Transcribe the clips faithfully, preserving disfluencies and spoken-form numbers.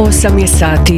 osam je sati.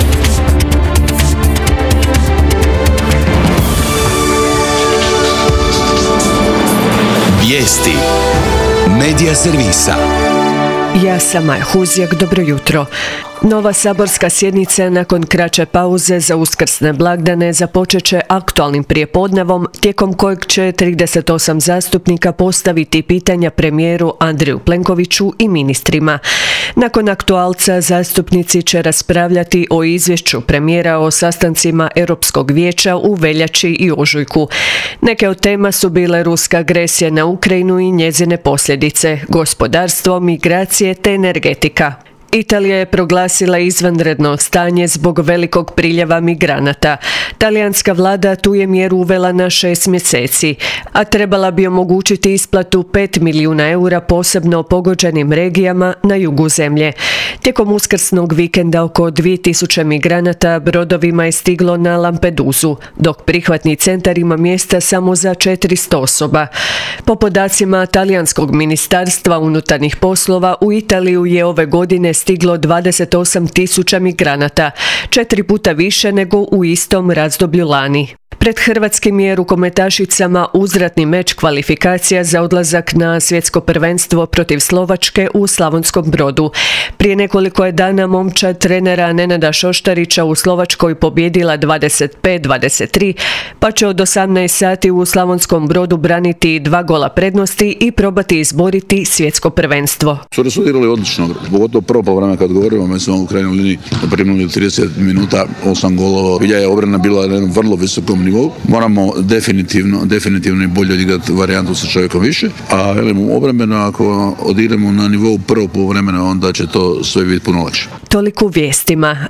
Vijesti Medija servisa. Ja sam Maja Huzjak, dobro jutro. Nova saborska sjednica nakon kraće pauze za uskrsne blagdane započet će aktualnim prijepodnevom tijekom kojeg će trideset osam zastupnika postaviti pitanja premijeru Andreju Plenkoviću i ministrima. Nakon aktualca zastupnici će raspravljati o izvješću premijera o sastancima Europskog vijeća u veljači i ožujku. Neke od tema su bile ruska agresija na Ukrajinu i njezine posljedice, gospodarstvo, migracije te energetika. Italija je proglasila izvanredno stanje zbog velikog priljeva migranata. Talijanska vlada tu je mjeru uvela na šest mjeseci, a trebala bi omogućiti isplatu pet milijuna eura posebno pogođenim regijama na jugu zemlje. Tijekom uskrsnog vikenda oko dvije tisuće migranata brodovima je stiglo na Lampedusu, dok prihvatni centar ima mjesta samo za četiristo osoba. Po podacima Talijanskog ministarstva unutarnjih poslova, u Italiju je ove godine stiglo dvadeset osam tisuća migranata, četiri puta više nego u istom razdoblju lani. Pred hrvatskim je rukometašicama uzvratni meč kvalifikacija za odlazak na svjetsko prvenstvo protiv Slovačke u Slavonskom Brodu. Prije nekoliko je dana momčad trenera Nenada Šoštarića u Slovačkoj pobijedila dvadeset pet dvadeset tri, pa će od osamnaest sati u Slavonskom Brodu braniti dva gola prednosti i probati izboriti svjetsko prvenstvo. Su resultirali odlično, pogotovo prvo poluvreme kad govorimo, mi smo u krajnjoj liniji primili trideset minuta, osam golova. Bilja je obrana bila na jednom vrlo visokom nivou. Moramo definitivno, definitivno i bolje odigrati varijantu sa čovjekom više, a velim, obrambeno ako odigramo na nivou prvog poluvremena, onda će to sve biti puno lakše. Toliko u vijestima.